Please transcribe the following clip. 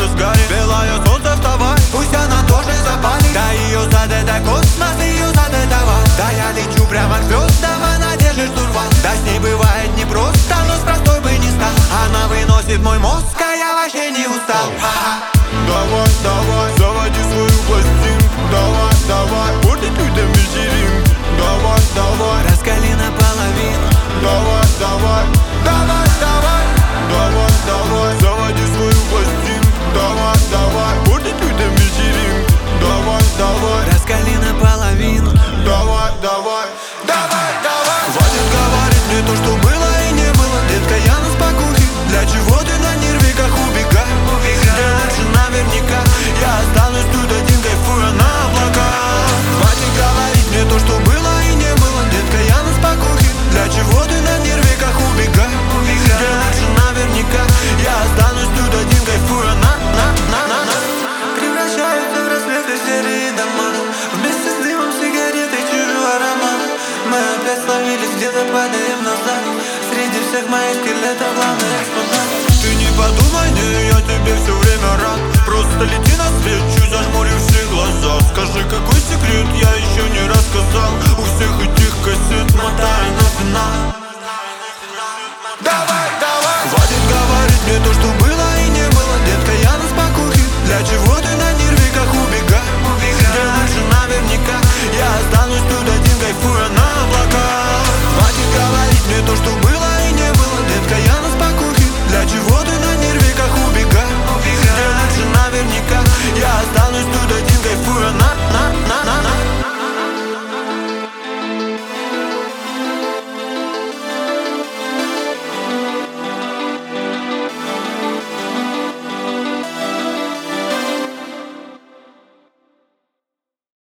останусь в гаре. Белое солнце, вставай, пусть она тоже запалит. Да ее зад это космос, ее зад это вал. Да я лечу прямо к звездам, она держит штурвал. Да с ней бывает непросто, но с простой бы не стал. Она выносит мой мозг, а я вообще не устал. Давай, давай, заводи свою пластинку. Давай, давай, fortitude вечеринки. Давай, давай, раскали наполовину. давай, давай, Давай, давай, давай, давай, заводи свою пластинку. Давай, давай, fortitude вечеринки. Давай, давай, раскали наполовину. давай, давай, Давай, давай. Хватит говорить мне то, что было и не было. Детка, я на спокухе. Для чего ты на нервиках убегай? Где лучше наверняка. Я останусь тут один, кайфуя на облаках. Хватит говорить мне то, что было и не было. Детка, я на спокухе. Для чего ты на нервиках убегай? Где лучше наверняка. Я останусь тут один, кайфуя на. Превращаются в рассветы серии дома. Вместе с дымом сигареты чужой аромат. Мы опять словились, где-то падаем назад. Среди всех моих скелетов главный экспонат. Ты не подумай, не, я тебе все время рад. Просто лети навстречу, зажмурив все глаза.